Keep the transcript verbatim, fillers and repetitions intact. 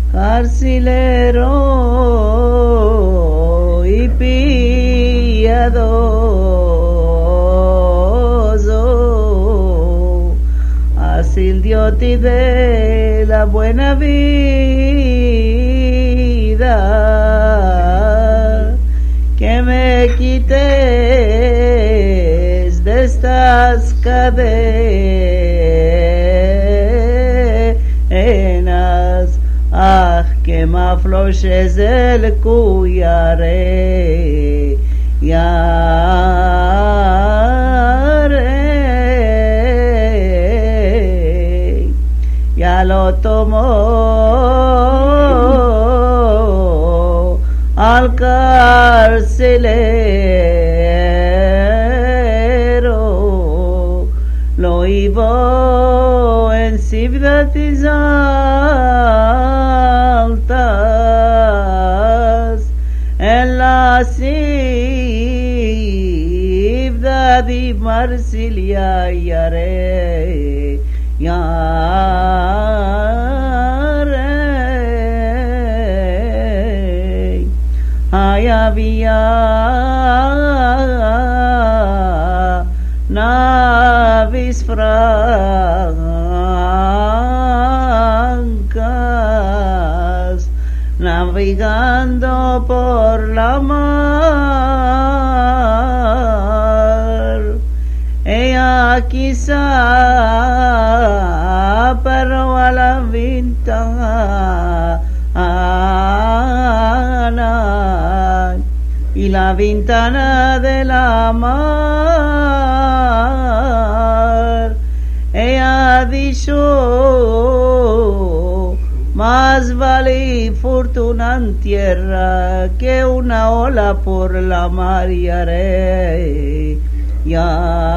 carcelero y piadoso, así Dios te dé la buena vida, que me quites de estas cadenas, ah, que me aflojes el cuyare, yare, ya lo tomó al carcelero, lo llevó en ciudades altas, en la ciudad de Marsilia, yare, yare, ay había naves francas navegando por la mar. Ella quizá paró a la ventana y la ventana de la mar. Ella dijo: más vale fortuna en tierra que una ola por la mar, yare, yare.